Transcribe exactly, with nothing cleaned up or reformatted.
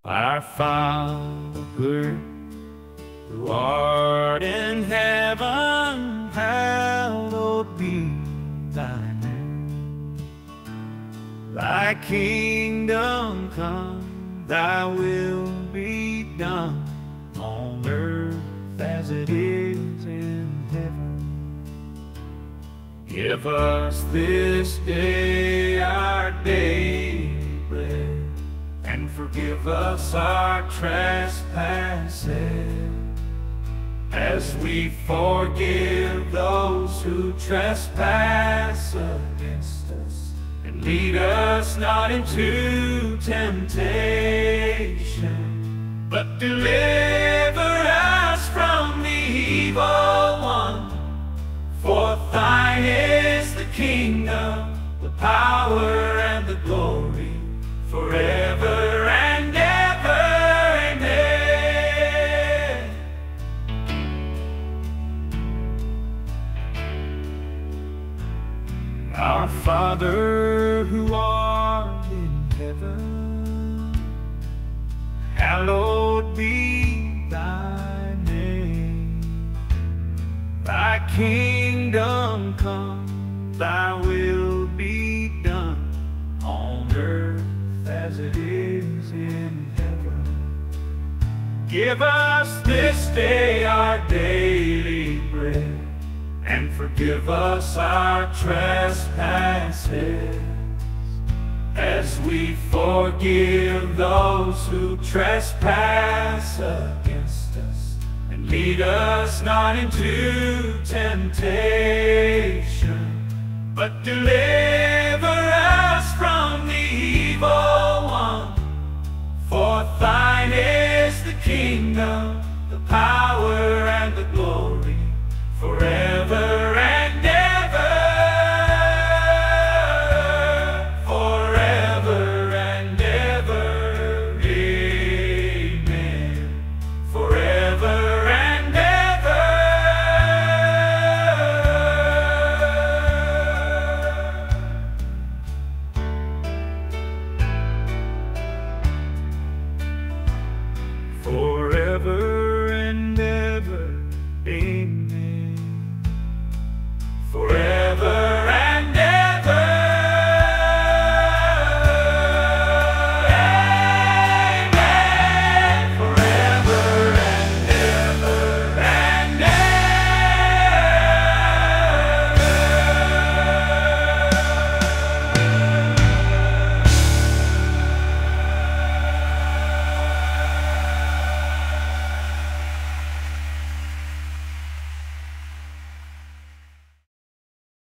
Our Father, who art in heaven, hallowed be thy name. Thy kingdom come, thy will be done, on earth as it is in heaven. Give us this day our daily bread, and forgive us our trespasses, as we forgive those who trespass against us. And lead us not into temptation, but deliver us from the evil one. For thine is the kingdom, the power, and the glory, forever and ever. Amen. Our Father, who art in heaven, hallowed be thy name. Thy kingdom come, thy will be done, on earth as it is in heaven. Give us this day our daily bread, and forgive us our trespasses, as we forgive those who trespass against us. And lead us not into temptation, but deliver us from the evil one. For thine is the kingdom, the power, and the glory, forever